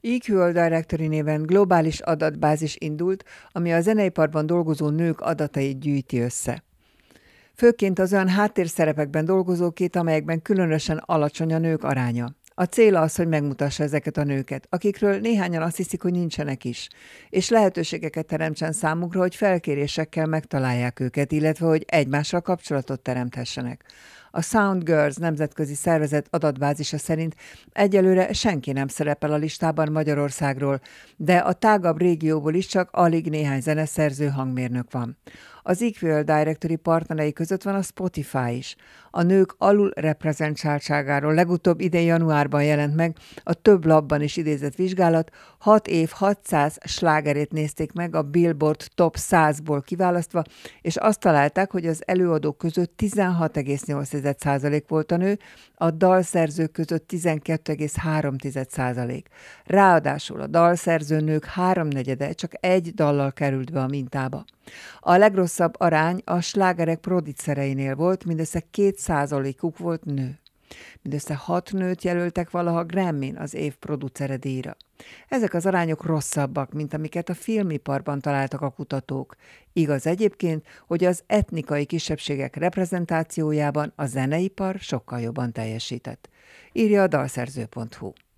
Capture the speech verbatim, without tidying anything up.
Equal Directory néven globális adatbázis indult, ami a zeneiparban dolgozó nők adatait gyűjti össze. Főként az olyan háttérszerepekben dolgozókét, amelyekben különösen alacsony a nők aránya. A cél az, hogy megmutassa ezeket a nőket, akikről néhányan azt hiszik, hogy nincsenek is, és lehetőségeket teremtsen számukra, hogy felkérésekkel megtalálják őket, illetve hogy egymással kapcsolatot teremthessenek. A Sound Girls nemzetközi szervezet adatbázisa szerint egyelőre senki nem szerepel a listában Magyarországról, de a tágabb régióból is csak alig néhány zeneszerző hangmérnök van. Az Equal Directory partnerei között van a Spotify is. A nők alul reprezentáltságáról legutóbb idén januárban jelent meg a több lapban is idézett vizsgálat, hat év hatszáz slágerét nézték meg a Billboard Top százból kiválasztva, és azt találták, hogy az előadók között tizenhat egész nyolc százalék volt a nő, a dalszerzők között tizenkettő egész három százalék. Ráadásul a dalszerző nők háromnegyede csak egy dallal került be a mintába. A legrosszabb arány a slágerek producereinél volt, mindössze két százalékuk volt nő. Mindössze hat nőt jelöltek valaha Grammyn az év producere díjra. Ezek az arányok rosszabbak, mint amiket a filmiparban találtak a kutatók. Igaz egyébként, hogy az etnikai kisebbségek reprezentációjában a zeneipar sokkal jobban teljesített. Írja a dalszerző pont hu.